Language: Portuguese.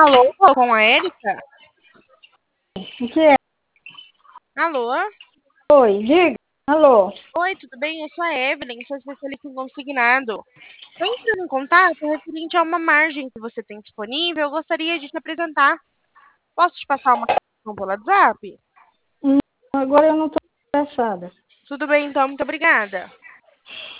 Alô, com a Érica? O que é? Alô? Oi, diga. Alô. Oi, tudo bem? Eu sou a Evelyn, sou especialista em consignado. Estou entrando em contato referente a uma margem que você tem disponível. Eu gostaria de te apresentar. Posso te passar uma questão pelo WhatsApp? Agora eu não estou interessada. Tudo bem, então. Muito obrigada.